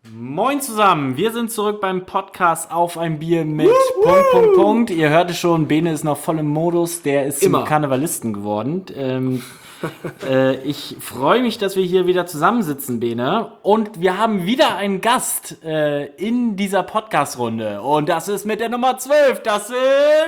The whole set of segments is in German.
Moin zusammen, wir sind zurück beim Podcast Auf ein Bier mit ... Ihr hört es schon, Bene ist noch voll im Modus, der ist zum Karnevalisten geworden. Ich freue mich, dass wir hier wieder zusammensitzen, Bene. Und wir haben wieder einen Gast in dieser Podcast-Runde. Und das ist mit der Nummer 12, das sind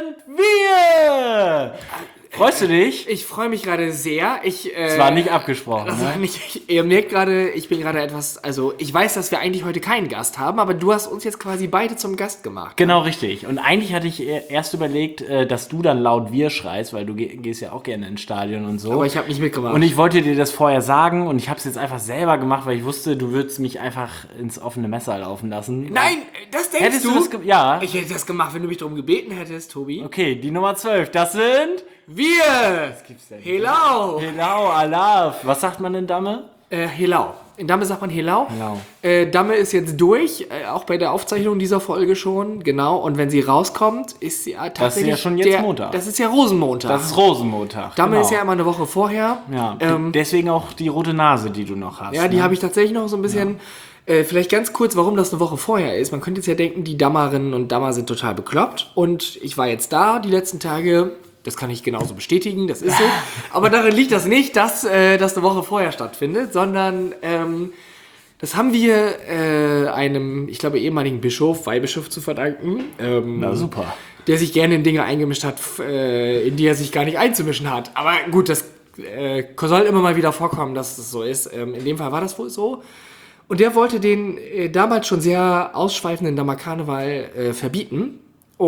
wir! Freust du dich? Ich freue mich gerade sehr. Es war nicht abgesprochen. Ihr merkt gerade, ich bin gerade etwas, also ich weiß, dass wir eigentlich heute keinen Gast haben, aber du hast uns jetzt quasi beide zum Gast gemacht. Genau, richtig. Und eigentlich hatte ich erst überlegt, dass du dann laut wir schreist, weil du gehst ja auch gerne ins Stadion und so. Aber ich habe nicht mitgemacht. Und ich wollte dir das vorher sagen und ich habe es jetzt einfach selber gemacht, weil ich wusste, du würdest mich einfach ins offene Messer laufen lassen. Nein, das denkst Hättest du? Ja. Ich hätte das gemacht, wenn du mich darum gebeten hättest, Tobi. Okay, die Nummer 12, das sind... Wir! Was gibt's denn? Helau! Helau, Alaf. Was sagt man in Damme? Helau. In Damme sagt man Helau. Helau. Damme ist jetzt durch, auch bei der Aufzeichnung dieser Folge schon, genau. Und wenn sie rauskommt, ist sie tatsächlich... Das ist ja schon jetzt Montag. Das ist ja Rosenmontag. Das ist Rosenmontag. Damme ist ja immer eine Woche vorher. Ja, deswegen auch die rote Nase, die du noch hast. Ja, die habe ich tatsächlich noch so ein bisschen... Vielleicht ganz kurz, warum das eine Woche vorher ist. Man könnte jetzt ja denken, die Dammerinnen und Dammer sind total bekloppt. Und ich war jetzt da die letzten Tage... Das kann ich genauso bestätigen, das ist so. Aber darin liegt das nicht, dass das eine Woche vorher stattfindet, sondern das haben wir einem, ich glaube, ehemaligen Bischof, Weihbischof zu verdanken. Na super. Der sich gerne in Dinge eingemischt hat, in die er sich gar nicht einzumischen hat. Aber gut, das soll immer mal wieder vorkommen, dass das so ist. In dem Fall war das wohl so. Und der wollte den damals schon sehr ausschweifenden Dammer Karneval verbieten.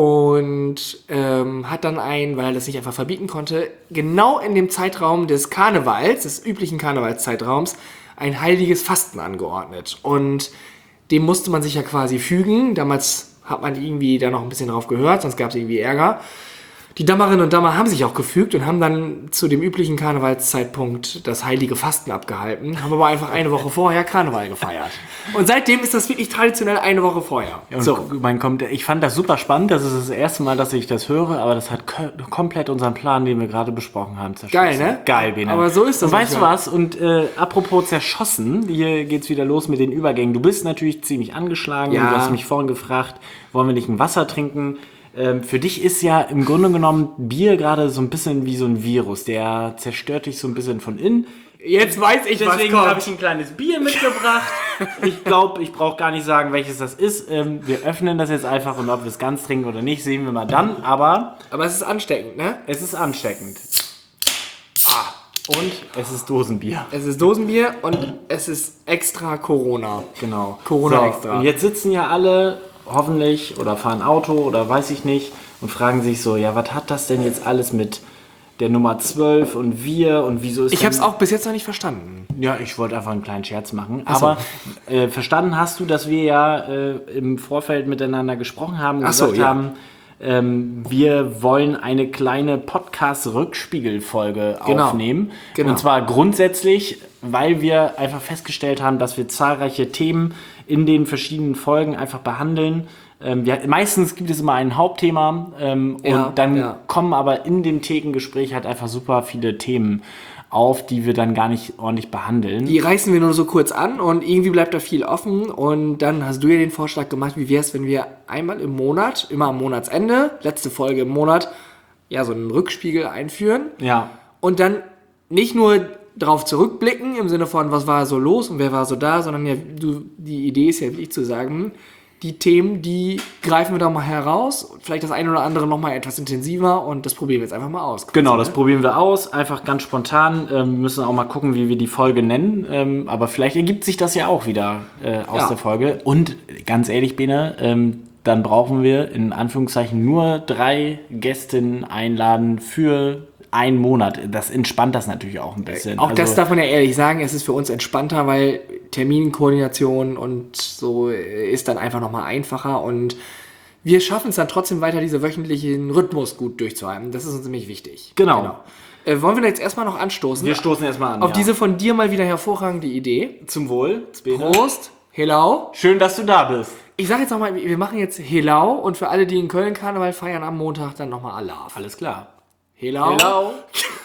Und hat dann weil er das nicht einfach verbieten konnte, genau in dem Zeitraum des Karnevals, des üblichen Karnevalszeitraums, ein heiliges Fasten angeordnet. Und dem musste man sich ja quasi fügen. Damals hat man irgendwie da noch ein bisschen drauf gehört, sonst gab es irgendwie Ärger. Die Dammerinnen und Dammer haben sich auch gefügt und haben dann zu dem üblichen Karnevalszeitpunkt das heilige Fasten abgehalten, haben aber einfach eine Woche vorher Karneval gefeiert. Und seitdem ist das wirklich traditionell eine Woche vorher. Und so. Ich fand das super spannend, das ist das erste Mal, dass ich das höre, aber das hat komplett unseren Plan, den wir gerade besprochen haben, zerschossen. Geil, ne? Geil, Bene. Aber so ist das. Und weißt du was? Und apropos zerschossen, hier geht's wieder los mit den Übergängen. Du bist natürlich ziemlich angeschlagen. Ja. Du hast mich vorhin gefragt, wollen wir nicht ein Wasser trinken? Für dich ist ja im Grunde genommen Bier gerade so ein bisschen wie so ein Virus. Der zerstört dich so ein bisschen von innen. Jetzt weiß ich, Deswegen was kommt. habe ich ein kleines Bier mitgebracht. Ich glaube, ich brauche gar nicht sagen, welches das ist. Wir öffnen das jetzt einfach und ob wir es ganz trinken oder nicht, sehen wir mal dann. Aber es ist ansteckend, ne? es ist ansteckend. Und es ist Dosenbier. Es ist Dosenbier und es ist extra Corona. Genau. Corona so, extra. Und jetzt sitzen ja alle, hoffentlich, oder fahren Auto oder weiß ich nicht, und fragen sich so, ja, was hat das denn jetzt alles mit der Nummer 12 und wir und wieso ist Ich habe es auch bis jetzt noch nicht verstanden. Ja, ich wollte einfach einen kleinen Scherz machen. Ach so. Aber verstanden hast du, dass wir ja im Vorfeld miteinander gesprochen haben und Ach so, gesagt ja. haben, wir wollen eine kleine Podcast-Rückspiegelfolge aufnehmen. Genau. Und zwar grundsätzlich, weil wir einfach festgestellt haben, dass wir zahlreiche Themen in den verschiedenen Folgen einfach behandeln. Meistens gibt es immer ein Hauptthema und dann kommen aber in dem Thekengespräch halt einfach super viele Themen auf, die wir dann gar nicht ordentlich behandeln. Die reißen wir nur so kurz an und irgendwie bleibt da viel offen. Und dann hast du ja den Vorschlag gemacht, wie wäre es, wenn wir einmal im Monat, immer am Monatsende, letzte Folge im Monat, ja, so einen Rückspiegel einführen. Ja. Und dann nicht nur drauf zurückblicken, im Sinne von, was war so los und wer war so da, sondern ja, die Idee ist ja wirklich zu sagen, die Themen, die greifen wir da mal heraus, vielleicht das eine oder andere noch mal etwas intensiver und das probieren wir jetzt einfach mal aus. Genau, das probieren wir aus, einfach ganz spontan. Wir müssen auch mal gucken, wie wir die Folge nennen, aber vielleicht ergibt sich das ja auch wieder aus der Folge. Und ganz ehrlich, Bene, dann brauchen wir in Anführungszeichen nur 3 Gästinnen einladen für einen Monat. Das entspannt das natürlich auch ein bisschen. Auch das darf man ja ehrlich sagen, es ist für uns entspannter, weil Terminkoordination und so ist dann einfach nochmal einfacher und wir schaffen es dann trotzdem weiter, diesen wöchentlichen Rhythmus gut durchzuhalten. Das ist uns nämlich wichtig. Genau. Wollen wir da jetzt erstmal noch anstoßen? Wir stoßen erstmal an. Auf diese von dir mal wieder hervorragende Idee. Zum Wohl. Prost. Helau. Schön, dass du da bist. Ich sage jetzt nochmal, wir machen jetzt Helau und für alle, die in Köln Karneval feiern, am Montag dann nochmal Alaf. Alles klar. Helau. Hello.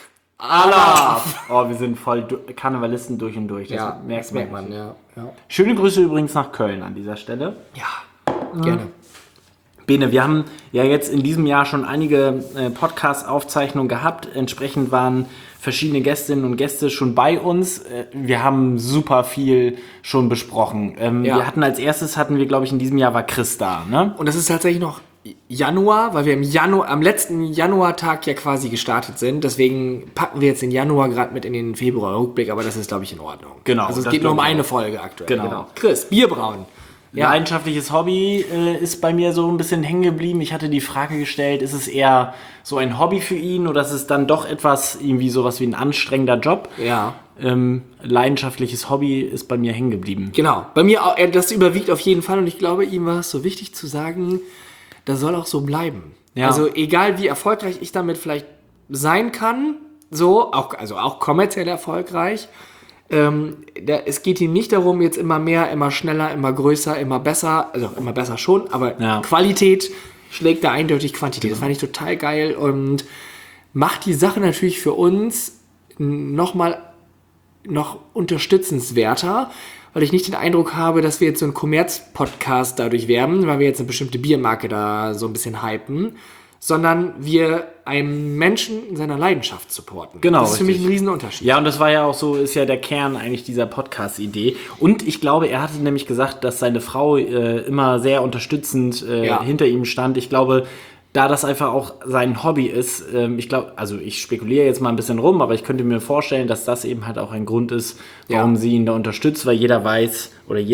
Allah! Oh, wir sind voll Karnevalisten durch und durch. Das merkt man. Ja. Schöne Grüße übrigens nach Köln an dieser Stelle. Ja, gerne. Bene, wir haben ja jetzt in diesem Jahr schon einige Podcast-Aufzeichnungen gehabt. Entsprechend waren verschiedene Gästinnen und Gäste schon bei uns. Wir haben super viel schon besprochen. Wir hatten hatten wir, glaube ich, in diesem Jahr war Chris da, ne? Und das ist tatsächlich noch Januar, weil wir am letzten Januartag ja quasi gestartet sind. Deswegen packen wir jetzt den Januar gerade mit in den Februar-Rückblick, aber das ist, glaube ich, in Ordnung. Genau. Also es geht nur um eine Folge aktuell. Genau. Chris, Bierbrauen. Ja. Leidenschaftliches Hobby ist bei mir so ein bisschen hängen geblieben. Ich hatte die Frage gestellt, ist es eher so ein Hobby für ihn oder ist es dann doch etwas, irgendwie sowas wie ein anstrengender Job? Ja. Leidenschaftliches Hobby ist bei mir hängen geblieben. Genau. Bei mir auch, das überwiegt auf jeden Fall und ich glaube, ihm war es so wichtig zu sagen, das soll auch so bleiben. Ja. Also egal wie erfolgreich ich damit vielleicht sein kann, auch kommerziell erfolgreich, es geht ihm nicht darum, jetzt immer mehr, immer schneller, immer größer, immer besser, also immer besser schon, aber Qualität schlägt da eindeutig Quantität. Das fand ich total geil und macht die Sache natürlich für uns noch unterstützenswerter, weil ich nicht den Eindruck habe, dass wir jetzt so ein Kommerz-Podcast dadurch werden, weil wir jetzt eine bestimmte Biermarke da so ein bisschen hypen, sondern wir einem Menschen in seiner Leidenschaft supporten. Genau. Das ist für mich ein Riesenunterschied. Ja, und das war ja auch so, ist ja der Kern eigentlich dieser Podcast-Idee. Und ich glaube, er hatte nämlich gesagt, dass seine Frau immer sehr unterstützend hinter ihm stand. Ich glaube, da das einfach auch sein Hobby ist, ich spekuliere jetzt mal ein bisschen rum, aber ich könnte mir vorstellen, dass das eben halt auch ein Grund ist, warum sie ihn da unterstützt, weil jede weiß,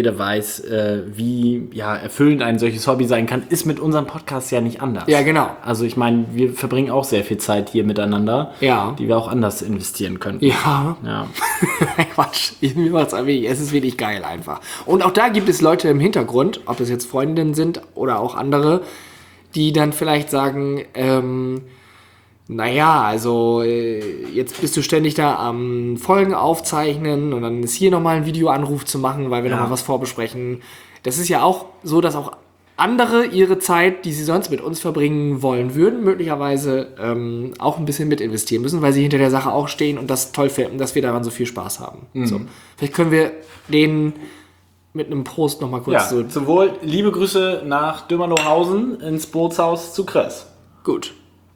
wie erfüllend ein solches Hobby sein kann, ist mit unserem Podcast ja nicht anders. Ja, genau. Also ich meine, wir verbringen auch sehr viel Zeit hier miteinander, die wir auch anders investieren können. Ja. Quatsch. Mir macht's es ist wirklich geil einfach. Und auch da gibt es Leute im Hintergrund, ob es jetzt Freundinnen sind oder auch andere, die dann vielleicht sagen, jetzt bist du ständig da am Folgen aufzeichnen und dann ist hier nochmal ein Videoanruf zu machen, weil wir nochmal was vorbesprechen. Das ist ja auch so, dass auch andere ihre Zeit, die sie sonst mit uns verbringen wollen würden, möglicherweise auch ein bisschen mit investieren müssen, weil sie hinter der Sache auch stehen und das toll finden, dass wir daran so viel Spaß haben. So. Vielleicht können wir denen mit einem Prost nochmal kurz so. Zum Wohl, liebe Grüße nach Dömerlohausen ins Bootshaus zu Chris. Gut.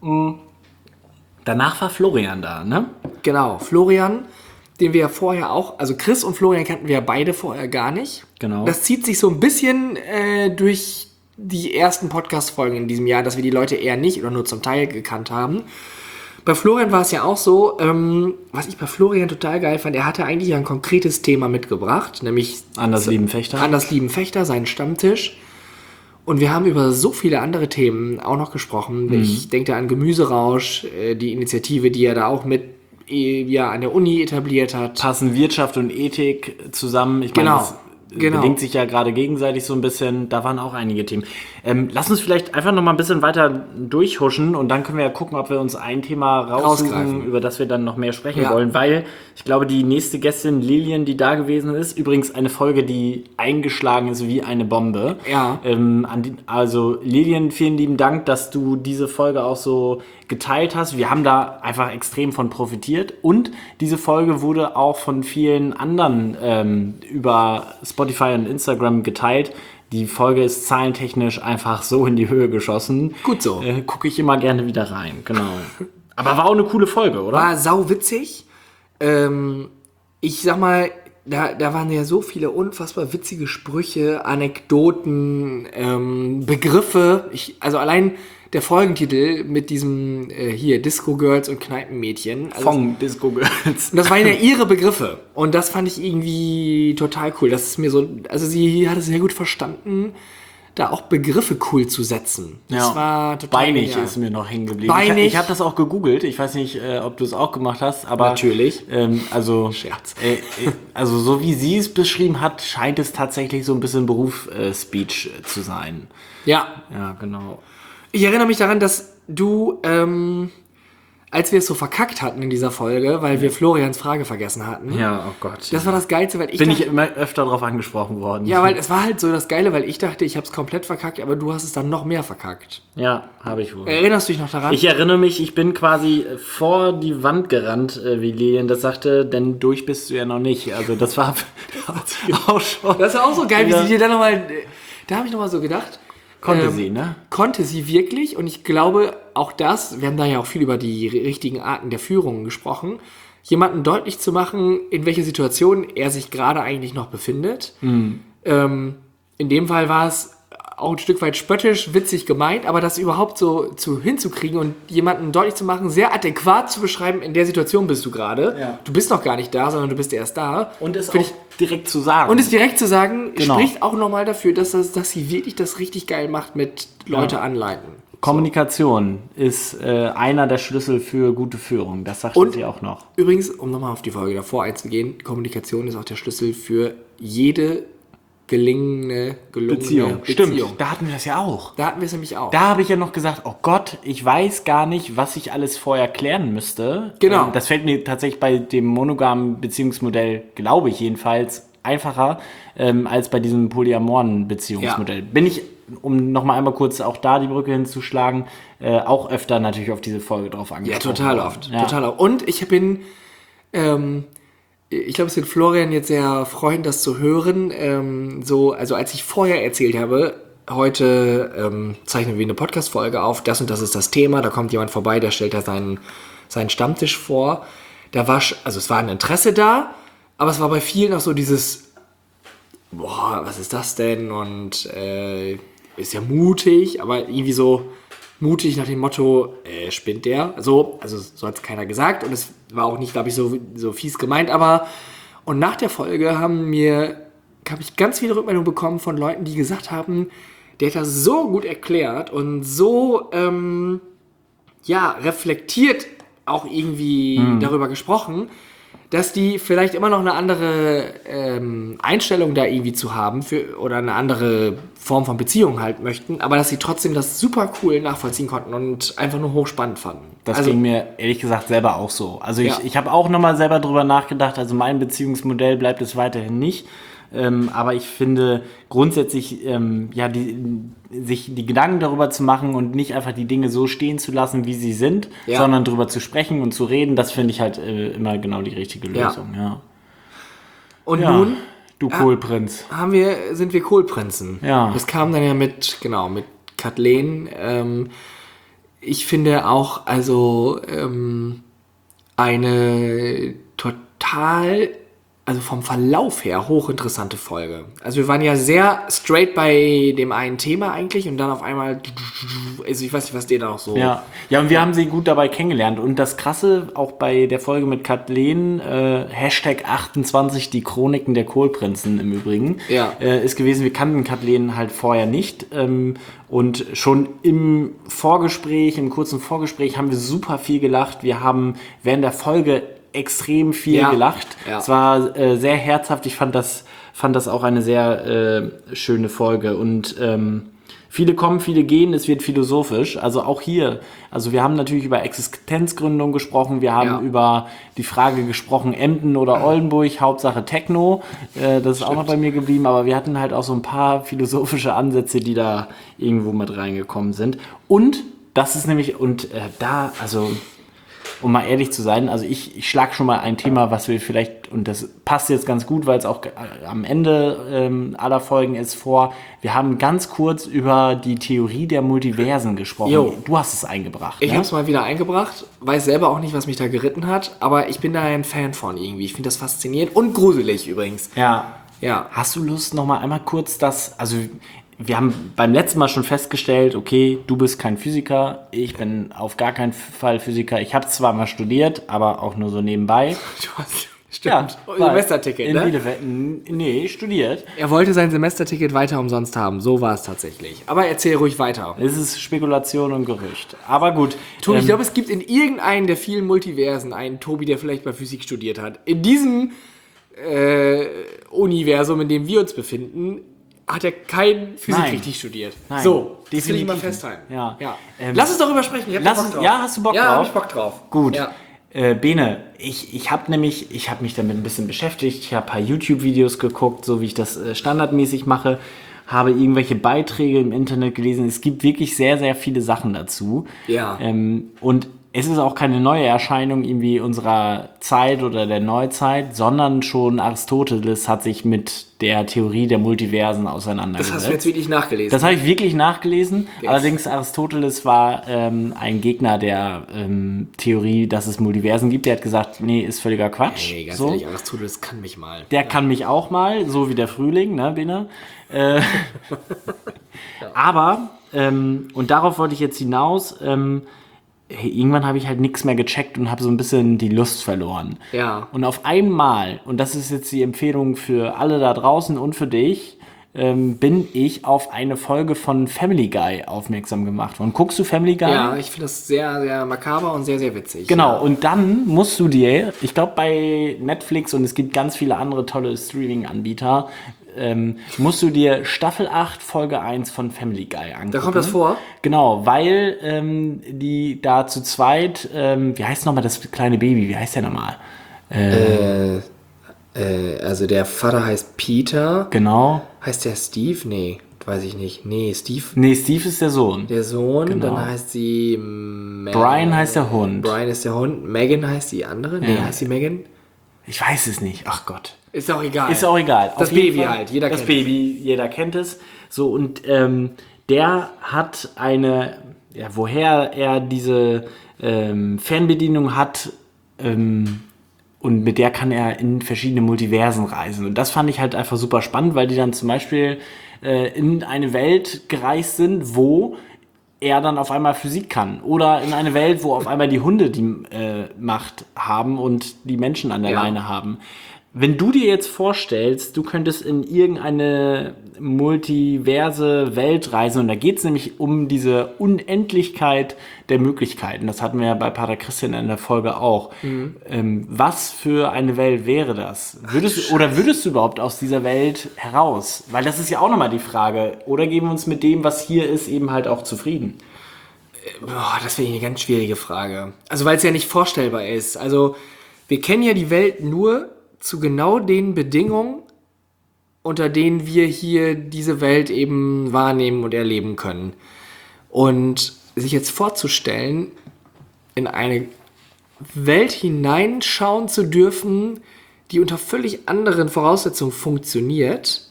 Danach war Florian da, ne? Genau, Florian, den wir ja vorher auch, also Chris und Florian kannten wir ja beide vorher gar nicht. Genau. Das zieht sich so ein bisschen durch die ersten Podcast-Folgen in diesem Jahr, dass wir die Leute eher nicht oder nur zum Teil gekannt haben. Bei Florian war es ja auch so, was ich bei Florian total geil fand, er hatte eigentlich ein konkretes Thema mitgebracht, nämlich Anders lieben Fechter. Anders lieben Fechter, seinen Stammtisch. Und wir haben über so viele andere Themen auch noch gesprochen. Ich denke da an Gemüserausch, die Initiative, die er da auch mit an der Uni etabliert hat. Passen Wirtschaft und Ethik zusammen. Ich meine, das bedingt sich ja gerade gegenseitig so ein bisschen. Da waren auch einige Themen. Lass uns vielleicht einfach noch mal ein bisschen weiter durchhuschen und dann können wir ja gucken, ob wir uns ein Thema raussuchen, über das wir dann noch mehr sprechen wollen, weil ich glaube, die nächste Gästin, Lilian, die da gewesen ist, übrigens eine Folge, die eingeschlagen ist wie eine Bombe. Ja. Also Lilian, vielen lieben Dank, dass du diese Folge auch so geteilt hast. Wir haben da einfach extrem von profitiert und diese Folge wurde auch von vielen anderen über Spotify und Instagram geteilt. Die Folge ist zahlentechnisch einfach so in die Höhe geschossen. Gut so. Gucke ich immer gerne wieder rein, genau. Aber war auch eine coole Folge, oder? War sauwitzig. Ich sag mal, da waren ja so viele unfassbar witzige Sprüche, Anekdoten, Begriffe. Also allein der Folgentitel mit diesem Disco Girls und Kneipenmädchen. Also Von Disco Girls. Das waren ja ihre Begriffe. Und das fand ich irgendwie total cool. Das ist mir so, also sie hat es sehr gut verstanden, da auch Begriffe cool zu setzen. Das war total Beinig genial. ist mir noch hängen geblieben. Beinig. Ich habe das auch gegoogelt. Ich weiß nicht, ob du es auch gemacht hast, aber natürlich. Scherz. Also so wie sie es beschrieben hat, scheint es tatsächlich so ein bisschen Berufsspeech zu sein. Ja. Ja, genau. Ich erinnere mich daran, dass du als wir es so verkackt hatten in dieser Folge, weil wir Florians Frage vergessen hatten. Ja, oh Gott. Das war das Geilste, weil Bin ich immer öfter drauf angesprochen worden. Ja, weil es war halt so das Geile, weil ich dachte, ich habe es komplett verkackt, aber du hast es dann noch mehr verkackt. Ja, habe ich wohl. Erinnerst du dich noch daran? Ich erinnere mich, ich bin quasi vor die Wand gerannt, wie Lilian das sagte, denn durch bist du ja noch nicht. Also das war auch schon... Das war auch so geil, wie sie dir dann nochmal... Da habe ich nochmal so gedacht... Konnte sie, ne? Konnte sie wirklich, und ich glaube auch das, wir haben da ja auch viel über die richtigen Arten der Führung gesprochen, jemanden deutlich zu machen, in welcher Situation er sich gerade eigentlich noch befindet. In dem Fall war es auch ein Stück weit spöttisch, witzig gemeint, aber das überhaupt so hinzukriegen und jemanden deutlich zu machen, sehr adäquat zu beschreiben, in der Situation bist du gerade. Ja. Du bist noch gar nicht da, sondern du bist erst da. Und es auch direkt zu sagen. Und es direkt zu sagen, spricht auch nochmal dafür, dass sie wirklich das richtig geil macht mit Leute anleiten. Kommunikation ist einer der Schlüssel für gute Führung. Das sagt sie auch noch. Übrigens, um nochmal auf die Folge davor einzugehen, Kommunikation ist auch der Schlüssel für jede gelungene Beziehung. Stimmt, da hatten wir das ja auch. Da hatten wir es nämlich auch. Da habe ich ja noch gesagt, oh Gott, ich weiß gar nicht, was ich alles vorher klären müsste. Genau. Das fällt mir tatsächlich bei dem monogamen Beziehungsmodell, glaube ich jedenfalls, einfacher als bei diesem polyamoren Beziehungsmodell. Ja. Bin ich, um nochmal einmal kurz auch da die Brücke hinzuschlagen, auch öfter natürlich auf diese Folge drauf angesprochen. Ja, total oft. Ja. Total oft. Und ich bin... ich glaube, es wird Florian jetzt sehr freuen, das zu hören. Also als ich vorher erzählt habe, heute zeichnen wir eine Podcast-Folge auf, das und das ist das Thema, da kommt jemand vorbei, der stellt da seinen Stammtisch vor. Es war ein Interesse da, aber es war bei vielen auch so dieses, boah, was ist das denn? Und ist ja mutig, aber irgendwie so mutig nach dem Motto, spinnt der? Also so hat es keiner gesagt und es war auch nicht, glaube ich, so fies gemeint, aber und nach der Folge habe ich ganz viele Rückmeldungen bekommen von Leuten, die gesagt haben, der hat das so gut erklärt und so reflektiert auch irgendwie darüber gesprochen, dass die vielleicht immer noch eine andere Einstellung da irgendwie zu haben oder eine andere Form von Beziehung halt möchten, aber dass sie trotzdem das super cool nachvollziehen konnten und einfach nur hochspannend fanden. Das ging mir ehrlich gesagt selber auch so. Also ich habe auch nochmal selber drüber nachgedacht, also mein Beziehungsmodell bleibt es weiterhin nicht. Aber ich finde grundsätzlich, sich die Gedanken darüber zu machen und nicht einfach die Dinge so stehen zu lassen, wie sie sind, sondern darüber zu sprechen und zu reden, das finde ich halt immer genau die richtige Lösung. Ja. Und nun, du Kohlprinz. Sind wir Kohlprinzen. Ja. Das kam dann ja mit Kathleen. Ich finde auch, eine total... Also vom Verlauf her hochinteressante Folge. Also wir waren ja sehr straight bei dem einen Thema eigentlich und dann auf einmal, also ich weiß nicht, was dir da noch so... Ja, und wir haben sie gut dabei kennengelernt. Und das Krasse, auch bei der Folge mit Kathleen, Hashtag 28, die Chroniken der Kohlprinzen im Übrigen, ist gewesen, wir kannten Kathleen halt vorher nicht. Und schon im kurzen Vorgespräch haben wir super viel gelacht. Wir haben während der Folge extrem viel gelacht. Ja. Es war sehr herzhaft. Ich fand das auch eine sehr schöne Folge. Und viele kommen, viele gehen. Es wird philosophisch. Also auch hier. Also wir haben natürlich über Existenzgründung gesprochen. Wir haben über die Frage gesprochen, Emden oder Oldenburg. Hauptsache Techno. Das ist auch noch bei mir geblieben. Aber wir hatten halt auch so ein paar philosophische Ansätze, die da irgendwo mit reingekommen sind. Und das ist nämlich, um mal ehrlich zu sein, also ich schlage schon mal ein Thema, was wir vielleicht, und das passt jetzt ganz gut, weil es auch am Ende aller Folgen ist, vor. Wir haben ganz kurz über die Theorie der Multiversen gesprochen. Jo. Du hast es eingebracht. Ich habe es mal wieder eingebracht, weiß selber auch nicht, was mich da geritten hat, aber ich bin da ein Fan von irgendwie. Ich finde das faszinierend und gruselig übrigens. Ja. Hast du Lust, noch mal einmal kurz wir haben beim letzten Mal schon festgestellt, okay, du bist kein Physiker, ich bin auf gar keinen Fall Physiker. Ich habe zwar mal studiert, aber auch nur so nebenbei. Stimmt. Semesterticket, in Bielefeld. Studiert. Er wollte sein Semesterticket weiter umsonst haben, so war es tatsächlich. Aber erzähl ruhig weiter. Es ist Spekulation und Gerücht. Aber gut. Tobi, ich glaube, es gibt in irgendeinem der vielen Multiversen einen Tobi, der vielleicht bei Physik studiert hat. In diesem Universum, in dem wir uns befinden, hat er kein Physik Nein. richtig studiert. Nein, So, das will ich definitiv mal nicht. festhalten. Ja. Lass uns darüber sprechen. Ich hab da Bock drauf. Ja, hast du Bock Ja, drauf? hab ich Bock drauf. Gut. Ja. Bene, ich habe mich damit ein bisschen beschäftigt. Ich habe ein paar YouTube-Videos geguckt, so wie ich das standardmäßig mache. Habe irgendwelche Beiträge im Internet gelesen. Es gibt wirklich sehr, sehr viele Sachen dazu. Ja. Und es ist auch keine neue Erscheinung irgendwie unserer Zeit oder der Neuzeit, sondern schon Aristoteles hat sich mit der Theorie der Multiversen auseinandergesetzt. Das hast du jetzt wirklich nachgelesen. Das habe ich wirklich nachgelesen. Yes. Allerdings Aristoteles war ein Gegner der Theorie, dass es Multiversen gibt. Der hat gesagt, nee, ist völliger Quatsch. Hey, ganz so. ehrlich, Aristoteles kann mich mal. Der kann mich auch mal, so wie der Frühling, ne, Bene? Aber, und darauf wollte ich jetzt hinaus, irgendwann habe ich halt nichts mehr gecheckt und habe so ein bisschen die Lust verloren. Ja. Und auf einmal, und das ist jetzt die Empfehlung für alle da draußen und für dich, bin ich auf eine Folge von Family Guy aufmerksam gemacht worden. Guckst du Family Guy? Ja, ich finde das sehr, sehr makaber und sehr, sehr witzig. Genau, Ja. und dann musst du dir, ich glaube bei Netflix und es gibt ganz viele andere tolle Streaming-Anbieter, musst du dir Staffel 8, Folge 1 von Family Guy angucken. Da kommt das vor? Genau, weil die da zu zweit, wie heißt nochmal das kleine Baby, wie heißt der nochmal? Also der Vater heißt Peter. Genau. Heißt der Steve? Nee, weiß ich nicht. Nee, Steve, Nee, Steve ist der Sohn. der Sohn. Genau. Dann heißt sie Brian heißt der Hund. Brian ist der Hund. Megan heißt die andere. Nee, Ja. heißt sie Megan? Ich weiß es nicht, ach Gott. Ist auch egal. Ist auch egal. Das Auf jeden Baby Fall, halt, jeder das kennt Baby, jeder kennt es. So, und der hat eine, ja, woher er diese Fernbedienung hat, und mit der kann er in verschiedene Multiversen reisen. Und das fand ich halt einfach super spannend, weil die dann zum Beispiel in eine Welt gereist sind, wo er dann auf einmal Physik kann. Oder in eine Welt, wo auf einmal die Hunde die Macht haben und die Menschen an der Ja. Leine haben. Wenn du dir jetzt vorstellst, du könntest in irgendeine multiverse Welt reisen, und da geht es nämlich um diese Unendlichkeit der Möglichkeiten. Das hatten wir ja bei Pater Christian in der Folge auch. Was für eine Welt wäre das? Würdest du überhaupt aus dieser Welt heraus? Weil das ist ja auch nochmal die Frage. Oder geben wir uns mit dem, was hier ist, eben halt auch zufrieden? Boah, das finde ich eine ganz schwierige Frage. Also, weil es ja nicht vorstellbar ist. Also, wir kennen ja die Welt nur zu genau den Bedingungen, unter denen wir hier diese Welt eben wahrnehmen und erleben können. Und sich jetzt vorzustellen, in eine Welt hineinschauen zu dürfen, die unter völlig anderen Voraussetzungen funktioniert,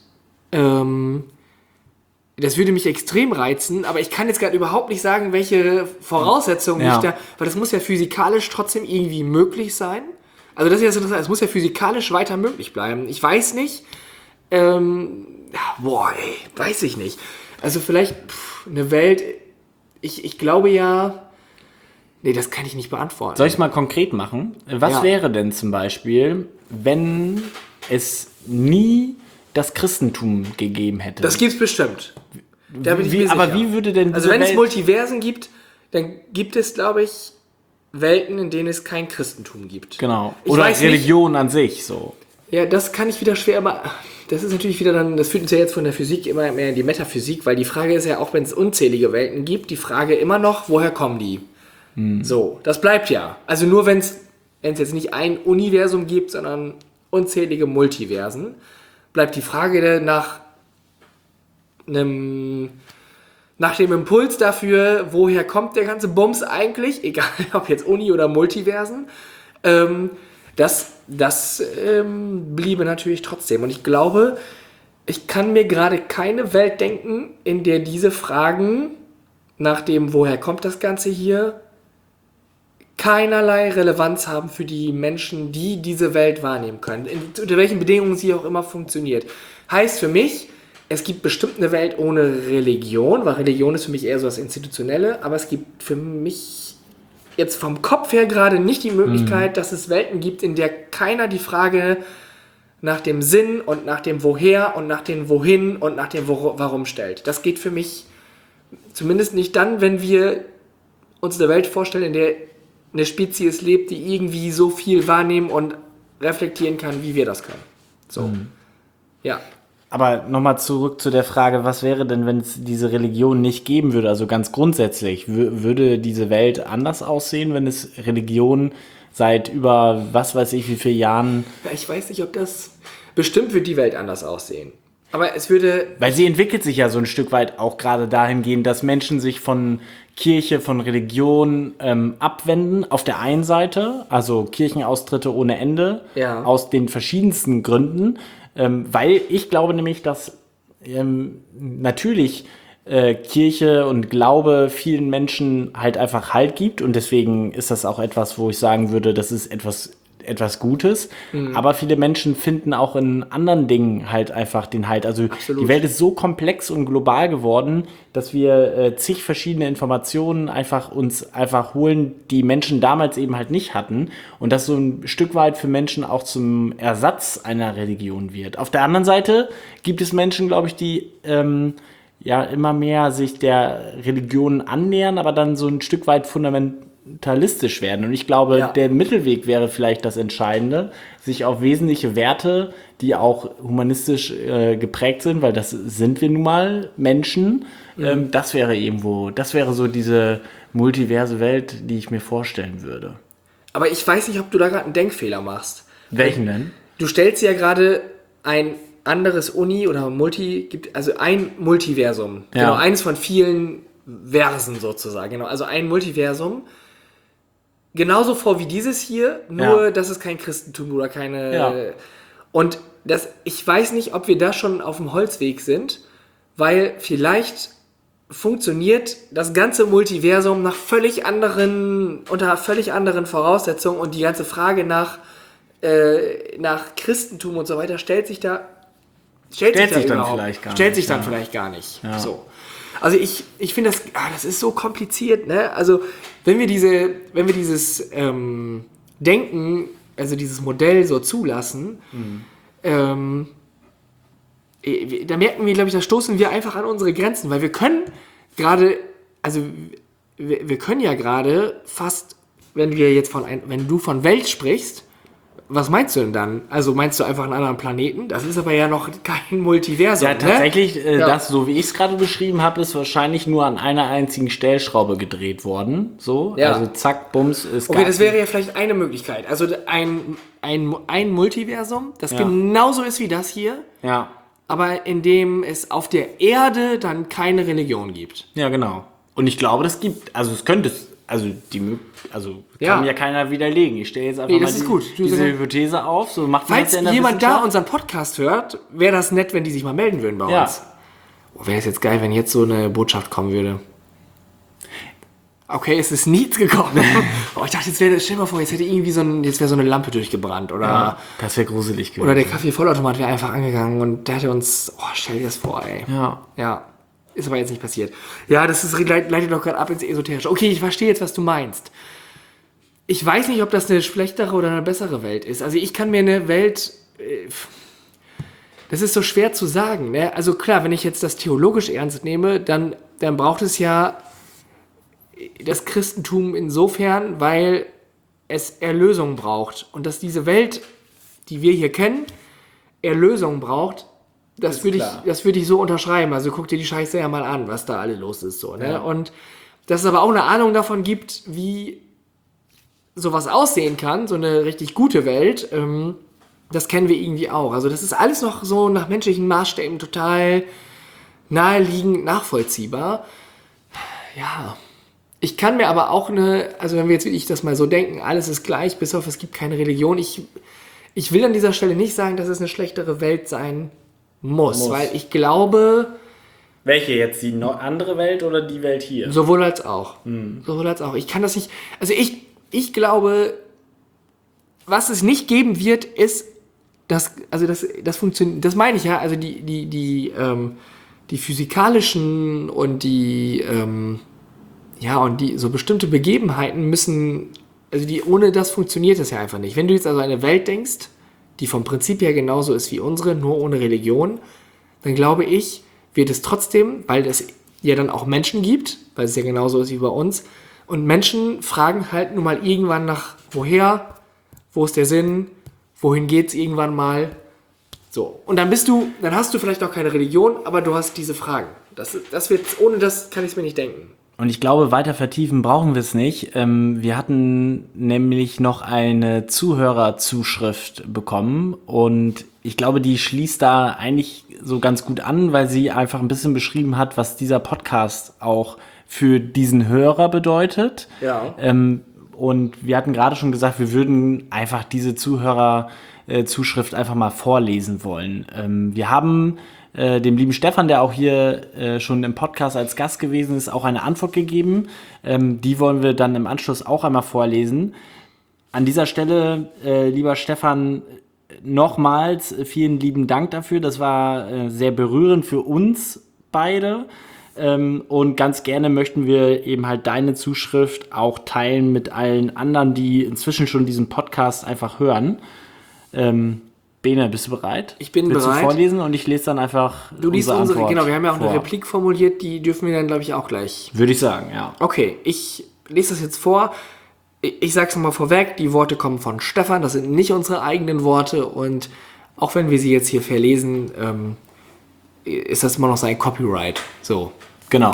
das würde mich extrem reizen, aber ich kann jetzt gerade überhaupt nicht sagen, welche Voraussetzungen Ja. ich da, weil das muss ja physikalisch trotzdem irgendwie möglich sein. Also das ist jetzt interessant, es muss ja physikalisch weiter möglich bleiben. Ich weiß nicht, weiß ich nicht. Also vielleicht eine Welt, ich glaube ja, nee, das kann ich nicht beantworten. Soll ich es mal konkret machen? Was Ja. wäre denn zum Beispiel, wenn es nie das Christentum gegeben hätte? Das gibt's bestimmt. Da bin ich mir aber sicher. wie würde denn Also diese wenn es Welt- Multiversen gibt, dann gibt es, glaube ich, Welten, in denen es kein Christentum gibt. Genau. Ich Oder weiß nicht- Religion an sich so. Ja, das kann ich wieder schwer, aber das ist natürlich wieder dann, das führt uns ja jetzt von der Physik immer mehr in die Metaphysik, weil die Frage ist ja, auch wenn es unzählige Welten gibt, die Frage immer noch, woher kommen die? So, das bleibt ja. Also nur wenn es jetzt nicht ein Universum gibt, sondern unzählige Multiversen, bleibt die Frage nach dem Impuls dafür, woher kommt der ganze Bums eigentlich, egal ob jetzt Uni oder Multiversen, das bliebe natürlich trotzdem. Und ich glaube, ich kann mir gerade keine Welt denken, in der diese Fragen nach dem, woher kommt das Ganze hier, keinerlei Relevanz haben für die Menschen, die diese Welt wahrnehmen können. Unter welchen Bedingungen sie auch immer funktioniert. Heißt für mich, es gibt bestimmt eine Welt ohne Religion, weil Religion ist für mich eher so das Institutionelle, aber es gibt für mich jetzt vom Kopf her gerade nicht die Möglichkeit, dass es Welten gibt, in der keiner die Frage nach dem Sinn und nach dem Woher und nach dem Wohin und nach dem Warum stellt. Das geht für mich zumindest nicht dann, wenn wir uns eine Welt vorstellen, in der eine Spezies lebt, die irgendwie so viel wahrnehmen und reflektieren kann, wie wir das können. So. Ja. Aber nochmal zurück zu der Frage, was wäre denn, wenn es diese Religion nicht geben würde? Also ganz grundsätzlich, würde diese Welt anders aussehen, wenn es Religion seit über was weiß ich wie viele Jahren... Ja, ich weiß nicht, ob das... Bestimmt wird die Welt anders aussehen. Aber es würde... Weil sie entwickelt sich ja so ein Stück weit auch gerade dahingehend, dass Menschen sich von Kirche, von Religion abwenden. Auf der einen Seite, also Kirchenaustritte ohne Ende, aus den verschiedensten Gründen. Weil ich glaube nämlich, dass natürlich Kirche und Glaube vielen Menschen halt einfach Halt gibt und deswegen ist das auch etwas, wo ich sagen würde, das ist etwas Gutes, aber viele Menschen finden auch in anderen Dingen halt einfach den Halt. Also die Welt ist so komplex und global geworden, dass wir zig verschiedene Informationen uns holen, die Menschen damals eben halt nicht hatten und das so ein Stück weit für Menschen auch zum Ersatz einer Religion wird. Auf der anderen Seite gibt es Menschen, glaube ich, die immer mehr sich der Religion annähern, aber dann so ein Stück weit fundamentalistisch werden. Und ich glaube, der Mittelweg wäre vielleicht das Entscheidende, sich auf wesentliche Werte, die auch humanistisch geprägt sind, weil das sind wir nun mal Menschen, das wäre so diese multiverse Welt, die ich mir vorstellen würde. Aber ich weiß nicht, ob du da gerade einen Denkfehler machst. Welchen denn? Du stellst ja gerade ein anderes Uni oder also ein Multiversum. Ja. Genau, eines von vielen Versen sozusagen. Genau, also ein Multiversum. Genauso vor wie dieses hier, nur dass es kein Christentum oder keine... Ja. Und ich weiß nicht, ob wir da schon auf dem Holzweg sind, weil vielleicht funktioniert das ganze Multiversum unter völlig anderen Voraussetzungen und die ganze Frage nach Christentum und so weiter stellt sich dann vielleicht gar nicht. Ja. So. Also ich finde das ist so kompliziert, ne? Also wenn wir dieses Denken, also dieses Modell so zulassen, da merken wir, glaube ich, da stoßen wir einfach an unsere Grenzen, weil wir können gerade, also wir können ja gerade fast, wenn du von Welt sprichst, was meinst du denn dann? Also meinst du einfach einen anderen Planeten? Das ist aber ja noch kein Multiversum. Ja, tatsächlich, das, so wie ich es gerade beschrieben habe, ist wahrscheinlich nur an einer einzigen Stellschraube gedreht worden. So, also zack, bums, ist okay, das wäre ja vielleicht eine Möglichkeit. Also ein Multiversum, das genauso ist wie das hier, aber in dem es auf der Erde dann keine Religion gibt. Ja, genau. Und ich glaube, kann ja keiner widerlegen. Ich stelle jetzt einfach diese Hypothese auf. So macht man falls jemand da unseren Podcast hört, wäre das nett, wenn die sich mal melden würden bei uns. Wäre es jetzt geil, wenn jetzt so eine Botschaft kommen würde. Okay, es ist nichts gekommen. Ich dachte, stell dir mal vor, jetzt wäre so eine Lampe durchgebrannt. Oder das wäre gruselig gewesen. Oder der Kaffee-Vollautomat wäre einfach angegangen und der hätte uns... stell dir das vor, ey. Ja. Ist aber jetzt nicht passiert. Ja, leitet doch gerade ab ins Esoterische. Okay, ich verstehe jetzt, was du meinst. Ich weiß nicht, ob das eine schlechtere oder eine bessere Welt ist. Also ich kann mir eine Welt... Das ist so schwer zu sagen. Ne? Also klar, wenn ich jetzt das theologisch ernst nehme, dann braucht es ja das Christentum insofern, weil es Erlösung braucht. Und dass diese Welt, die wir hier kennen, Erlösung braucht, das würde ich so unterschreiben. Also guck dir die Scheiße ja mal an, was da alle los ist. So, ne? Ja. Und dass es aber auch eine Ahnung davon gibt, wie sowas aussehen kann, so eine richtig gute Welt, das kennen wir irgendwie auch. Also das ist alles noch so nach menschlichen Maßstäben total naheliegend nachvollziehbar. Ja, ich kann mir aber auch also wenn wir jetzt wirklich das mal so denken, alles ist gleich, bis auf es gibt keine Religion. Ich will an dieser Stelle nicht sagen, dass es eine schlechtere Welt sein muss, weil ich glaube... Welche jetzt? Die andere Welt oder die Welt hier? Sowohl als auch. Sowohl als auch. Ich kann das nicht... Also ich glaube, was es nicht geben wird, ist, das funktioniert... Das meine ich ja, also die physikalischen und und die so bestimmte Begebenheiten müssen... Also ohne das funktioniert das ja einfach nicht. Wenn du jetzt also an eine Welt denkst, die vom Prinzip her genauso ist wie unsere, nur ohne Religion, dann glaube ich, wird es trotzdem, weil es ja dann auch Menschen gibt, weil es ja genauso ist wie bei uns, und Menschen fragen halt nun mal irgendwann nach woher, wo ist der Sinn, wohin geht's irgendwann mal, So, und dann hast du vielleicht auch keine Religion, aber du hast diese Fragen. Ohne das kann ich es mir nicht denken. Und ich glaube, weiter vertiefen brauchen wir es nicht. Wir hatten nämlich noch eine Zuhörerzuschrift bekommen und ich glaube, die schließt da eigentlich so ganz gut an, weil sie einfach ein bisschen beschrieben hat, was dieser Podcast auch für diesen Hörer bedeutet. Ja. Und wir hatten gerade schon gesagt, wir würden einfach diese Zuschrift einfach mal vorlesen wollen. Wir haben dem lieben Stefan, der auch hier schon im Podcast als Gast gewesen ist, auch eine Antwort gegeben. Die wollen wir dann im Anschluss auch einmal vorlesen. An dieser Stelle, lieber Stefan, nochmals vielen lieben Dank dafür. Das war sehr berührend für uns beide. Und ganz gerne möchten wir eben halt deine Zuschrift auch teilen mit allen anderen, die inzwischen schon diesen Podcast einfach hören. Bene, bist du bereit? Ich bin bereit. Willst du vorlesen und ich lese dann einfach Du liest unsere Antwort genau, wir haben ja auch vor. eine Replik formuliert, die dürfen wir dann, glaube ich, auch gleich. Würde ich sagen, ja. Okay, ich lese das jetzt vor. Ich sage es nochmal vorweg, die Worte kommen von Stefan, das sind nicht unsere eigenen Worte und auch wenn wir sie jetzt hier verlesen, ist das immer noch sein Copyright. So. Genau.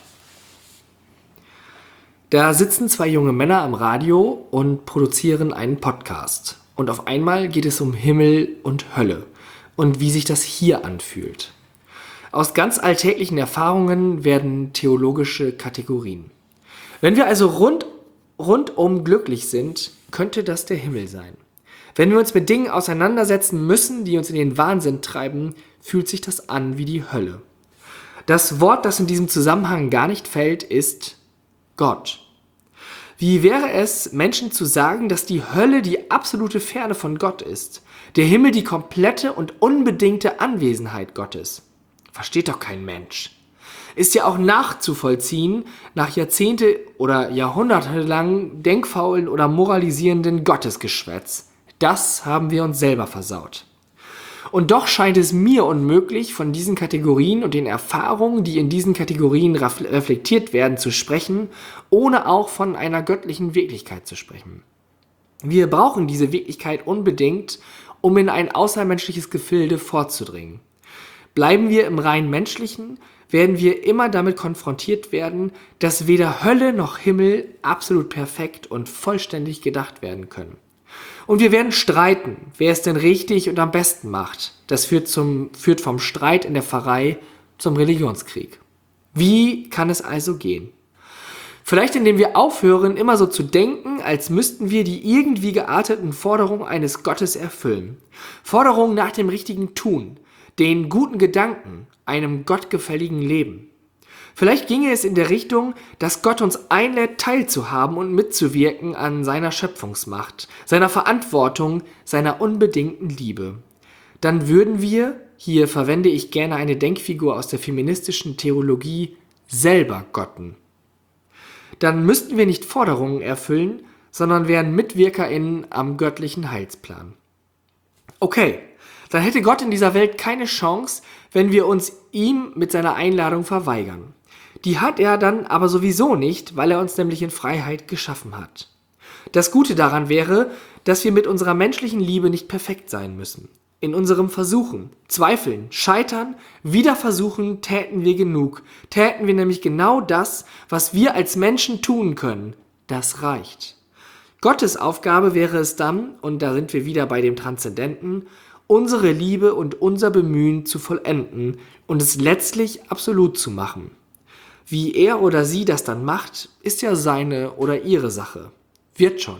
Da sitzen zwei junge Männer am Radio und produzieren einen Podcast. Und auf einmal geht es um Himmel und Hölle und wie sich das hier anfühlt. Aus ganz alltäglichen Erfahrungen werden theologische Kategorien. Wenn wir also rundum glücklich sind, könnte das der Himmel sein. Wenn wir uns mit Dingen auseinandersetzen müssen, die uns in den Wahnsinn treiben, fühlt sich das an wie die Hölle. Das Wort, das in diesem Zusammenhang gar nicht fällt, ist Gott. Wie wäre es, Menschen zu sagen, dass die Hölle die absolute Ferne von Gott ist, der Himmel die komplette und unbedingte Anwesenheit Gottes? Versteht doch kein Mensch. Ist ja auch nachzuvollziehen nach Jahrzehnte oder Jahrhunderte lang denkfaulen oder moralisierenden Gottesgeschwätz. Das haben wir uns selber versaut. Und doch scheint es mir unmöglich, von diesen Kategorien und den Erfahrungen, die in diesen Kategorien reflektiert werden, zu sprechen, ohne auch von einer göttlichen Wirklichkeit zu sprechen. Wir brauchen diese Wirklichkeit unbedingt, um in ein außermenschliches Gefilde vorzudringen. Bleiben wir im rein menschlichen, werden wir immer damit konfrontiert werden, dass weder Hölle noch Himmel absolut perfekt und vollständig gedacht werden können. Und wir werden streiten, wer es denn richtig und am besten macht. Das führt vom Streit in der Pfarrei zum Religionskrieg. Wie kann es also gehen? Vielleicht indem wir aufhören, immer so zu denken, als müssten wir die irgendwie gearteten Forderungen eines Gottes erfüllen. Forderungen nach dem richtigen Tun, den guten Gedanken, einem gottgefälligen Leben. Vielleicht ginge es in der Richtung, dass Gott uns einlädt, teilzuhaben und mitzuwirken an seiner Schöpfungsmacht, seiner Verantwortung, seiner unbedingten Liebe. Dann würden wir, hier verwende ich gerne eine Denkfigur aus der feministischen Theologie, selber Gotten. Dann müssten wir nicht Forderungen erfüllen, sondern wären MitwirkerInnen am göttlichen Heilsplan. Okay, dann hätte Gott in dieser Welt keine Chance, wenn wir uns ihm mit seiner Einladung verweigern. Die hat er dann aber sowieso nicht, weil er uns nämlich in Freiheit geschaffen hat. Das Gute daran wäre, dass wir mit unserer menschlichen Liebe nicht perfekt sein müssen. In unserem Versuchen, Zweifeln, Scheitern, wieder versuchen, täten wir genug. Täten wir nämlich genau das, was wir als Menschen tun können. Das reicht. Gottes Aufgabe wäre es dann, und da sind wir wieder bei dem Transzendenten, unsere Liebe und unser Bemühen zu vollenden und es letztlich absolut zu machen. Wie er oder sie das dann macht, ist ja seine oder ihre Sache. Wird schon.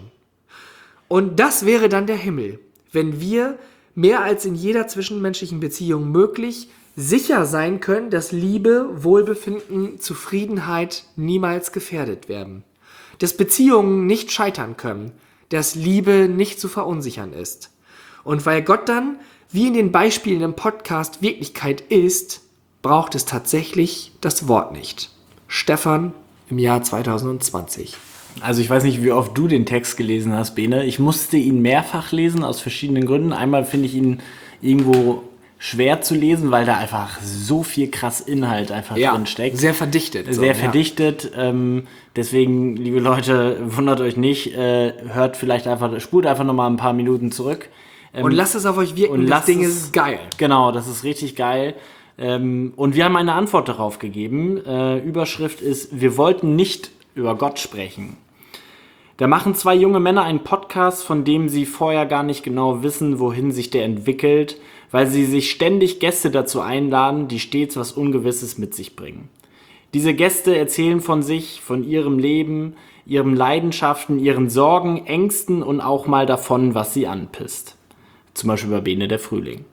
Und das wäre dann der Himmel, wenn wir, mehr als in jeder zwischenmenschlichen Beziehung möglich, sicher sein können, dass Liebe, Wohlbefinden, Zufriedenheit niemals gefährdet werden. Dass Beziehungen nicht scheitern können, dass Liebe nicht zu verunsichern ist. Und weil Gott dann, wie in den Beispielen im Podcast, Wirklichkeit ist, braucht es tatsächlich das Wort nicht. Stefan im Jahr 2020. Also ich weiß nicht, wie oft du den Text gelesen hast, Bene. Ich musste ihn mehrfach lesen, aus verschiedenen Gründen. Einmal finde ich ihn irgendwo schwer zu lesen, weil da einfach so viel krass Inhalt einfach drin steckt. Sehr verdichtet. Sehr verdichtet. Deswegen, liebe Leute, wundert euch nicht. Spult einfach nochmal ein paar Minuten zurück. Und lasst es auf euch wirken, das Ding ist geil. Genau, das ist richtig geil. Und wir haben eine Antwort darauf gegeben. Überschrift ist: Wir wollten nicht über Gott sprechen. Da machen 2 junge Männer einen Podcast, von dem sie vorher gar nicht genau wissen, wohin sich der entwickelt, weil sie sich ständig Gäste dazu einladen, die stets was Ungewisses mit sich bringen. Diese Gäste erzählen von sich, von ihrem Leben, ihren Leidenschaften, ihren Sorgen, Ängsten und auch mal davon, was sie anpisst. Zum Beispiel bei Bene der Frühling.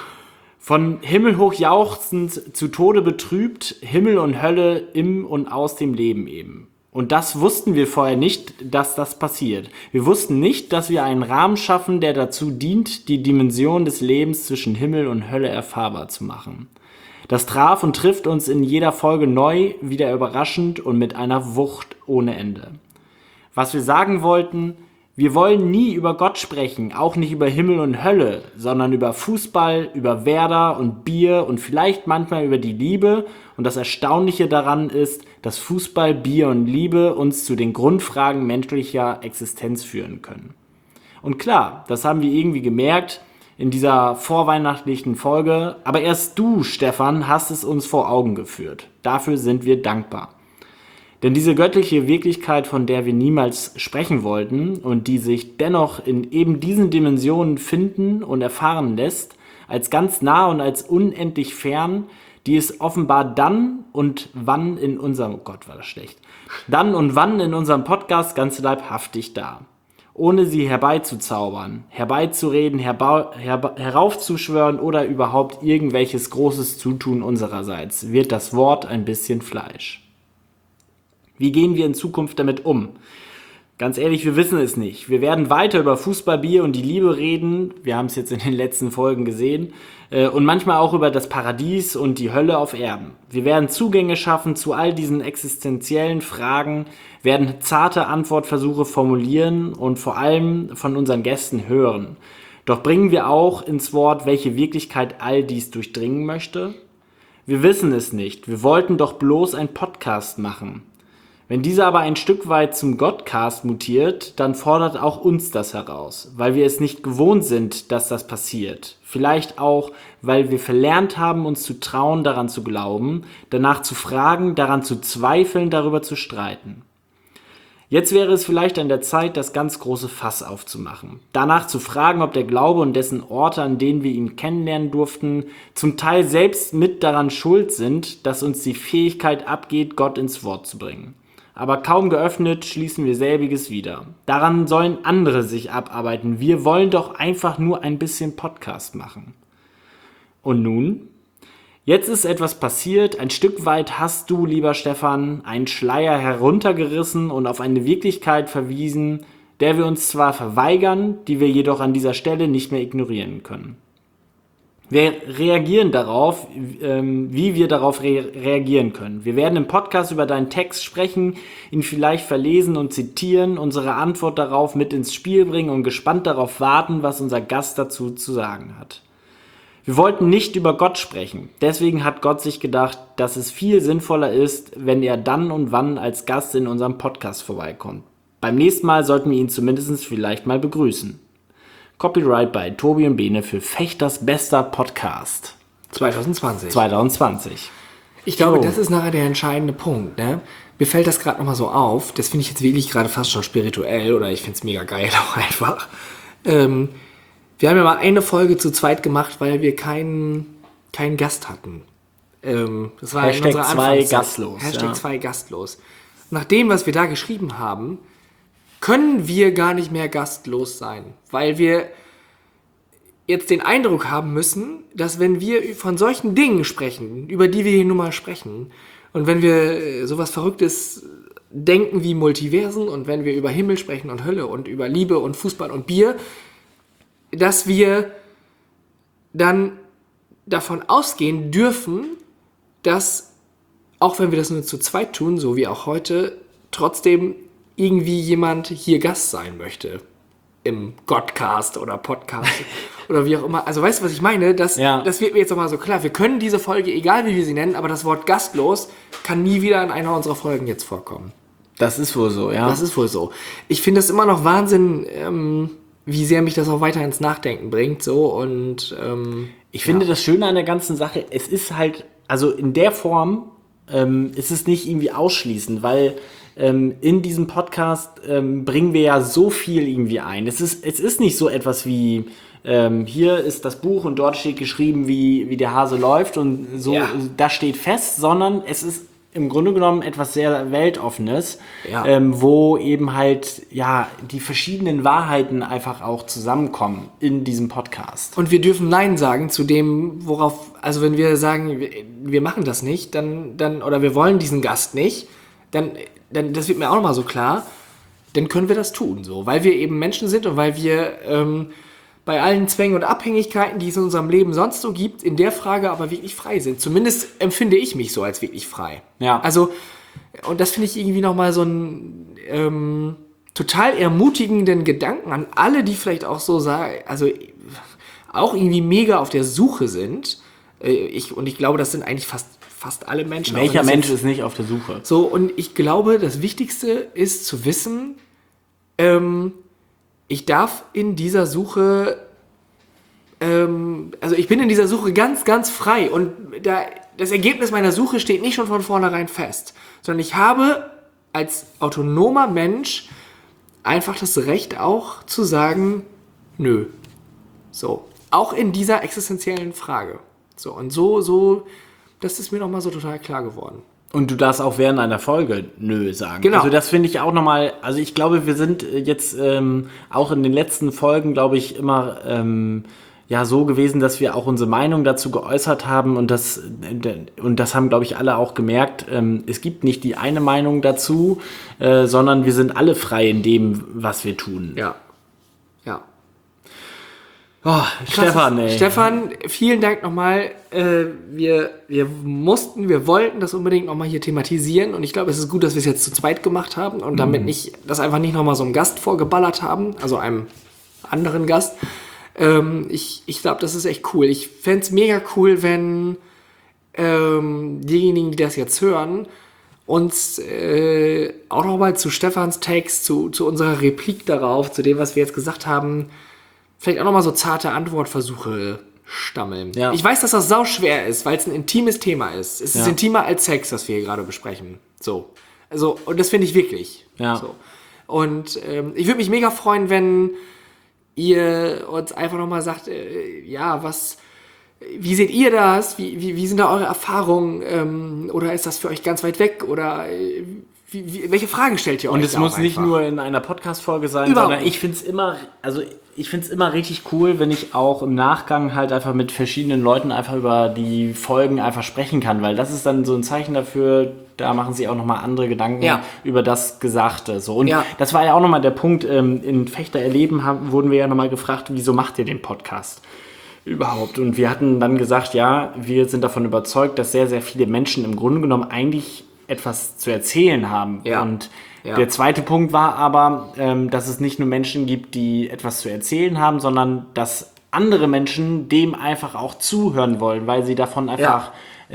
Von himmelhoch jauchzend zu Tode betrübt, Himmel und Hölle im und aus dem Leben eben. Und das wussten wir vorher nicht, dass das passiert. Wir wussten nicht, dass wir einen Rahmen schaffen, der dazu dient, die Dimension des Lebens zwischen Himmel und Hölle erfahrbar zu machen. Das traf und trifft uns in jeder Folge neu, wieder überraschend und mit einer Wucht ohne Ende. Was wir sagen wollten: Wir wollen nie über Gott sprechen, auch nicht über Himmel und Hölle, sondern über Fußball, über Werder und Bier und vielleicht manchmal über die Liebe. Und das Erstaunliche daran ist, dass Fußball, Bier und Liebe uns zu den Grundfragen menschlicher Existenz führen können. Und klar, das haben wir irgendwie gemerkt in dieser vorweihnachtlichen Folge, aber erst du, Stefan, hast es uns vor Augen geführt. Dafür sind wir dankbar. Denn diese göttliche Wirklichkeit, von der wir niemals sprechen wollten und die sich dennoch in eben diesen Dimensionen finden und erfahren lässt, als ganz nah und als unendlich fern, die ist offenbar dann und wann in unserem, oh Gott, war das schlecht, dann und wann in unserem Podcast ganz leibhaftig da. Ohne sie herbeizuzaubern, herbeizureden, heraufzuschwören oder überhaupt irgendwelches großes Zutun unsererseits, wird das Wort ein bisschen Fleisch. Wie gehen wir in Zukunft damit um? Ganz ehrlich, wir wissen es nicht. Wir werden weiter über Fußball, Bier und die Liebe reden. Wir haben es jetzt in den letzten Folgen gesehen. Und manchmal auch über das Paradies und die Hölle auf Erden. Wir werden Zugänge schaffen zu all diesen existenziellen Fragen, werden zarte Antwortversuche formulieren und vor allem von unseren Gästen hören. Doch bringen wir auch ins Wort, welche Wirklichkeit all dies durchdringen möchte? Wir wissen es nicht. Wir wollten doch bloß einen Podcast machen. Wenn dieser aber ein Stück weit zum Godcast mutiert, dann fordert auch uns das heraus, weil wir es nicht gewohnt sind, dass das passiert. Vielleicht auch, weil wir verlernt haben, uns zu trauen, daran zu glauben, danach zu fragen, daran zu zweifeln, darüber zu streiten. Jetzt wäre es vielleicht an der Zeit, das ganz große Fass aufzumachen. Danach zu fragen, ob der Glaube und dessen Orte, an denen wir ihn kennenlernen durften, zum Teil selbst mit daran schuld sind, dass uns die Fähigkeit abgeht, Gott ins Wort zu bringen. Aber kaum geöffnet, schließen wir selbiges wieder. Daran sollen andere sich abarbeiten. Wir wollen doch einfach nur ein bisschen Podcast machen. Und nun? Jetzt ist etwas passiert. Ein Stück weit hast du, lieber Stefan, einen Schleier heruntergerissen und auf eine Wirklichkeit verwiesen, der wir uns zwar verweigern, die wir jedoch an dieser Stelle nicht mehr ignorieren können. Wir reagieren darauf, wie wir darauf reagieren können. Wir werden im Podcast über deinen Text sprechen, ihn vielleicht verlesen und zitieren, unsere Antwort darauf mit ins Spiel bringen und gespannt darauf warten, was unser Gast dazu zu sagen hat. Wir wollten nicht über Gott sprechen. Deswegen hat Gott sich gedacht, dass es viel sinnvoller ist, wenn er dann und wann als Gast in unserem Podcast vorbeikommt. Beim nächsten Mal sollten wir ihn zumindest vielleicht mal begrüßen. Copyright bei Tobi und Bene für Fechters bester Podcast 2020. Ich glaube, das ist nachher der entscheidende Punkt. Ne? Mir fällt das gerade nochmal so auf. Das finde ich jetzt wirklich gerade fast schon spirituell oder ich finde es mega geil auch einfach. Wir haben ja mal eine Folge zu zweit gemacht, weil wir keinen Gast hatten. Das war Hashtag in unserer 2 gastlos. Hashtag 2 gastlos. Nach dem, was wir da geschrieben haben, können wir gar nicht mehr gastlos sein, weil wir jetzt den Eindruck haben müssen, dass wenn wir von solchen Dingen sprechen, über die wir hier nun mal sprechen, und wenn wir sowas Verrücktes denken wie Multiversen und wenn wir über Himmel sprechen und Hölle und über Liebe und Fußball und Bier, dass wir dann davon ausgehen dürfen, dass, auch wenn wir das nur zu zweit tun, so wie auch heute, trotzdem irgendwie jemand hier Gast sein möchte. Im Godcast oder Podcast oder wie auch immer. Also weißt du, was ich meine? Das wird mir jetzt nochmal so klar. Wir können diese Folge, egal wie wir sie nennen, aber das Wort gastlos kann nie wieder in einer unserer Folgen jetzt vorkommen. Das ist wohl so, ja. Das ist wohl so. Ich finde es immer noch Wahnsinn, wie sehr mich das auch weiter ins Nachdenken bringt. So und ich finde das Schöne an der ganzen Sache, es ist halt, also in der Form ist es nicht irgendwie ausschließend, weil in diesem Podcast bringen wir ja so viel irgendwie ein. Es ist nicht so etwas wie hier ist das Buch und dort steht geschrieben, wie der Hase läuft und so, das steht fest, sondern es ist im Grunde genommen etwas sehr Weltoffenes, wo eben halt die verschiedenen Wahrheiten einfach auch zusammenkommen in diesem Podcast. Und wir dürfen Nein sagen zu dem, worauf, also wenn wir sagen, wir machen das nicht, dann oder wir wollen diesen Gast nicht, dann das wird mir auch nochmal so klar, dann können wir das tun, so, weil wir eben Menschen sind und weil wir bei allen Zwängen und Abhängigkeiten, die es in unserem Leben sonst so gibt, in der Frage aber wirklich frei sind. Zumindest empfinde ich mich so als wirklich frei. Ja. Also, und das finde ich irgendwie nochmal so einen total ermutigenden Gedanken an alle, die vielleicht auch so sagen, also auch irgendwie mega auf der Suche sind. Ich glaube, das sind eigentlich fast alle Menschen. Welcher Mensch ist nicht auf der Suche? So, und ich glaube, das Wichtigste ist zu wissen, ich darf in dieser Suche, also ich bin in dieser Suche ganz, ganz frei und das Ergebnis meiner Suche steht nicht schon von vornherein fest, sondern ich habe als autonomer Mensch einfach das Recht auch zu sagen, nö. So, auch in dieser existenziellen Frage. So, und so, das ist mir nochmal so total klar geworden. Und du darfst auch während einer Folge nö sagen. Genau. Also das finde ich auch nochmal, also ich glaube, wir sind jetzt auch in den letzten Folgen, glaube ich, immer so gewesen, dass wir auch unsere Meinung dazu geäußert haben und das haben, glaube ich, alle auch gemerkt. Es gibt nicht die eine Meinung dazu, sondern wir sind alle frei in dem, was wir tun. Ja. Oh, Stefan, ey. Stefan, vielen Dank nochmal. Wir wollten das unbedingt nochmal hier thematisieren und ich glaube, es ist gut, dass wir es jetzt zu zweit gemacht haben und damit das einfach nicht nochmal so einem Gast vorgeballert haben, also einem anderen Gast. Ich glaube, das ist echt cool. Ich fände es mega cool, wenn diejenigen, die das jetzt hören, uns auch nochmal zu Stefans Text, zu unserer Replik darauf, zu dem, was wir jetzt gesagt haben, vielleicht auch nochmal so zarte Antwortversuche stammeln. Ja. Ich weiß, dass das sauschwer ist, weil es ein intimes Thema ist. Es ist intimer als Sex, was wir hier gerade besprechen. So. Also, und das finde ich wirklich. Ja. So. Und ich würde mich mega freuen, wenn ihr uns einfach nochmal sagt, wie seht ihr das? Wie sind da eure Erfahrungen? Oder ist das für euch ganz weit weg? Oder welche Fragen stellt ihr euch? Und es muss nicht nur in einer Podcast-Folge sein, sondern ich finde es immer richtig cool, wenn ich auch im Nachgang halt einfach mit verschiedenen Leuten einfach über die Folgen einfach sprechen kann, weil das ist dann so ein Zeichen dafür, da machen sie auch nochmal andere Gedanken über das Gesagte. So. Und das war ja auch nochmal der Punkt, in Fechter erleben wurden wir ja nochmal gefragt, wieso macht ihr den Podcast überhaupt? Und wir hatten dann gesagt, wir sind davon überzeugt, dass sehr, sehr viele Menschen im Grunde genommen eigentlich etwas zu erzählen haben. Ja. Und der zweite Punkt war aber, dass es nicht nur Menschen gibt, die etwas zu erzählen haben, sondern dass andere Menschen dem einfach auch zuhören wollen, weil sie davon einfach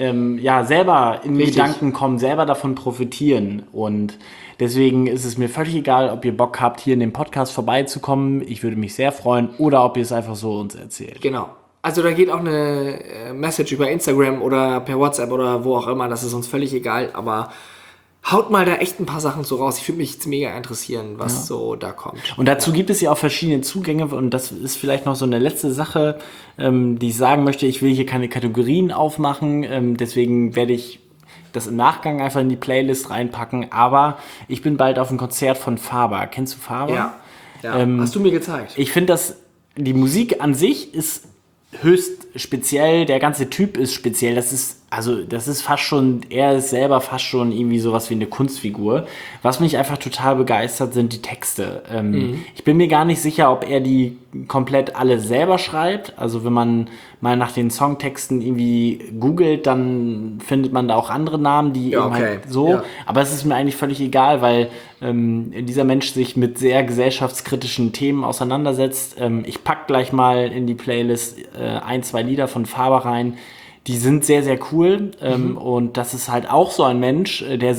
selber in Gedanken kommen, selber davon profitieren. Und deswegen ist es mir völlig egal, ob ihr Bock habt, hier in dem Podcast vorbeizukommen. Ich würde mich sehr freuen. Oder ob ihr es einfach so uns erzählt. Genau. Also da geht auch eine Message über Instagram oder per WhatsApp oder wo auch immer, das ist uns völlig egal, aber haut mal da echt ein paar Sachen so raus. Ich würde mich jetzt mega interessieren, was so da kommt. Und dazu gibt es ja auch verschiedene Zugänge und das ist vielleicht noch so eine letzte Sache, die ich sagen möchte. Ich will hier keine Kategorien aufmachen, deswegen werde ich das im Nachgang einfach in die Playlist reinpacken, aber ich bin bald auf ein Konzert von Faber. Kennst du Faber? Ja. Hast du mir gezeigt. Ich finde, die Musik an sich ist höchst speziell, der ganze Typ ist speziell, das ist fast schon, er ist selber fast schon irgendwie sowas wie eine Kunstfigur. Was mich einfach total begeistert, sind die Texte. Ich bin mir gar nicht sicher, ob er die komplett alle selber schreibt. Also wenn man mal nach den Songtexten irgendwie googelt, dann findet man da auch andere Namen, die eben halt so. Ja. Aber es ist mir eigentlich völlig egal, weil dieser Mensch sich mit sehr gesellschaftskritischen Themen auseinandersetzt. Ich pack gleich mal in die Playlist 1-2 Lieder von Faber rein. Die sind sehr, sehr cool. Und das ist halt auch so ein Mensch, der sich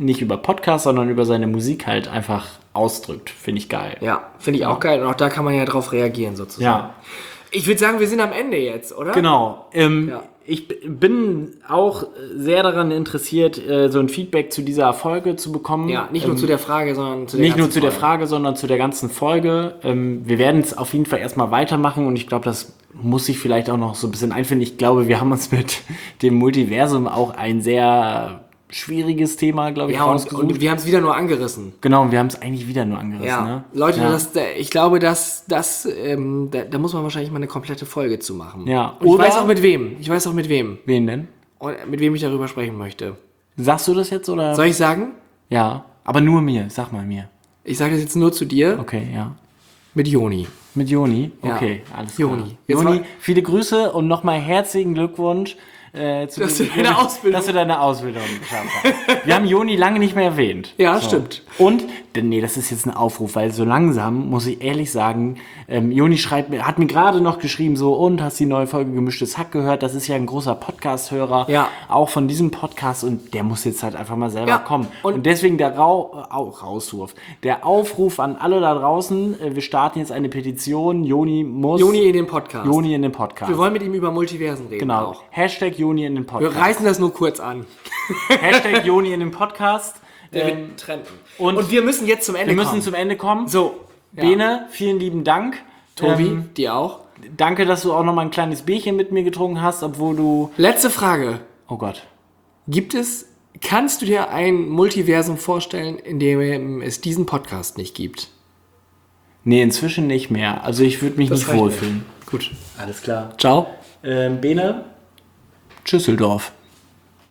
nicht über Podcast, sondern über seine Musik halt einfach ausdrückt. Finde ich geil. Ja, finde ich auch geil. Und auch da kann man ja drauf reagieren sozusagen. Ja. Ich würde sagen, wir sind am Ende jetzt, oder? Genau. Ja. Ich bin auch sehr daran interessiert, so ein Feedback zu dieser Folge zu bekommen. Ja, nicht nur zu der Frage, sondern zu der Nicht nur ganzen zu der Folge. Frage, sondern zu der ganzen Folge. Wir werden es auf jeden Fall erstmal weitermachen und ich glaube, das muss sich vielleicht auch noch so ein bisschen einfinden. Ich glaube, wir haben uns mit dem Multiversum auch ein sehr schwieriges Thema, glaube ich, Ja, rausgesucht. und wir haben es wieder nur angerissen. Genau, und wir haben es eigentlich wieder nur angerissen. Ja, Ne? Leute, ja. ich glaube, da muss man wahrscheinlich mal eine komplette Folge zu machen. Ja. Und ich Oder- weiß auch mit wem. Ich weiß auch mit wem. Wen denn? Und mit wem ich darüber sprechen möchte. Sagst du das jetzt oder? Soll ich sagen? Ja, aber nur mir. Sag mal mir. Ich sage das jetzt nur zu dir. Okay, ja. Mit Joni. Mit Joni? Ja. Okay, alles klar. Joni. Jetzt Joni, war- viele Grüße und nochmal herzlichen Glückwunsch. Dass du deine Ausbildung- Dass du deine Ausbildung geschafft hast. Wir haben Joni lange nicht mehr erwähnt. Ja, stimmt. Und, nee, das ist jetzt ein Aufruf, weil so langsam, muss ich ehrlich sagen, Joni hat mir gerade noch geschrieben, so, und hast die neue Folge Gemischtes Hack gehört? Das ist ja ein großer Podcast-Hörer, Ja. auch von diesem Podcast, und der muss jetzt halt einfach mal selber Ja, kommen. und- Und deswegen der Rauswurf. Der Aufruf an alle da draußen, wir starten jetzt eine Petition, Joni Joni in den Podcast. Joni in den Podcast. Wir wollen mit ihm über Multiversen reden. Genau. Auch. Hashtag Joni in den Wir Podcast. reißen das nur kurz an. Hashtag Joni in den Podcast. Trennen. und- Und wir müssen jetzt zum Ende Wir müssen kommen. zum Ende kommen. So. Ja. Bene, vielen lieben Dank. Tobi, dir auch. Danke, dass du auch noch mal ein kleines Bierchen mit mir getrunken hast, obwohl du... Letzte Frage. Oh Gott. Kannst du dir ein Multiversum vorstellen, in dem es diesen Podcast nicht gibt? Nee, inzwischen nicht mehr. Also ich würde mich nicht reicht mir. wohlfühlen. Gut. Alles klar. Ciao. Bene, Tschüsseldorf.